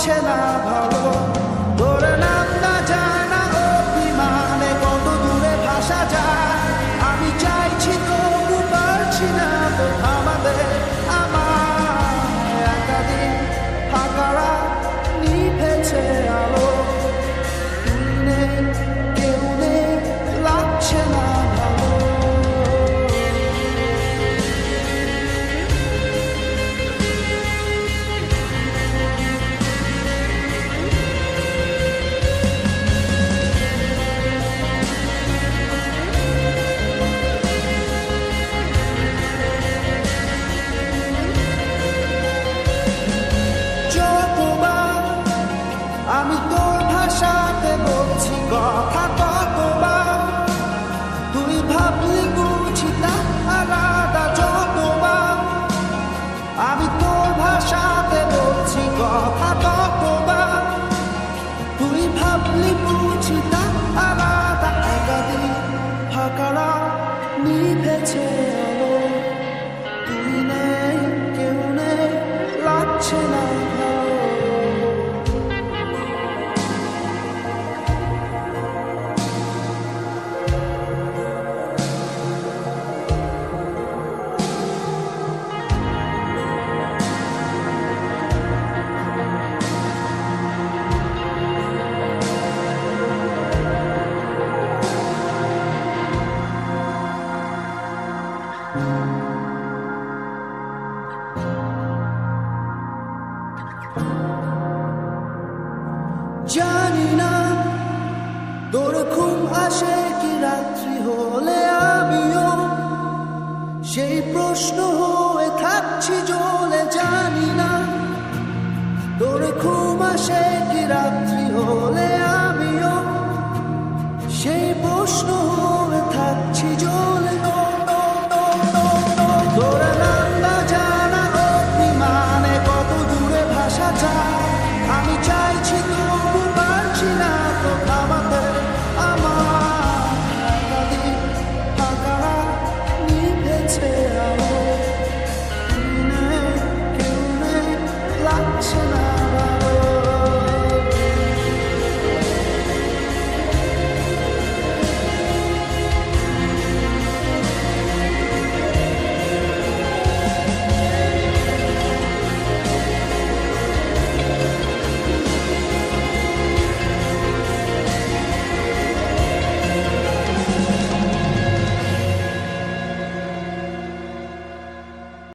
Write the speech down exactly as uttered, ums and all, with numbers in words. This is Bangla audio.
লাগছে না ভালো, তোর নাম না জানা অভিমানে কত দূরে ভাষা যায়। আমি চাইছি তবু পারছি না তো থামাতে আমার একাদিন ফাঁকা রাত নিভেছে আলো, তুই নেই কেউ নেই লাগছে না ভালো। আমি তোর ভাষাতে বলছি কথা কতবার, তুই ভাবলি বুঝি তা আলাদা যতবার। আমি তোর ভাষাতে বলছি কথা কতবার, তুই ভাবলি বুঝি তা আলাদা। একাদিন ফাঁকা রাত নিভেছে আলো, তুই নেই কেউ নেই লাগছে না ভালো। জানি না তোর ঘুম আসে কি রাত্রি হলে, আমিও সেই প্রশ্ন হয়ে থাকছি জ্বলে। জানি না তোর ঘুম আসে কি রাত্রি হলে, আমিও সেই প্রশ্ন হয়ে থাকছি জ্বলে।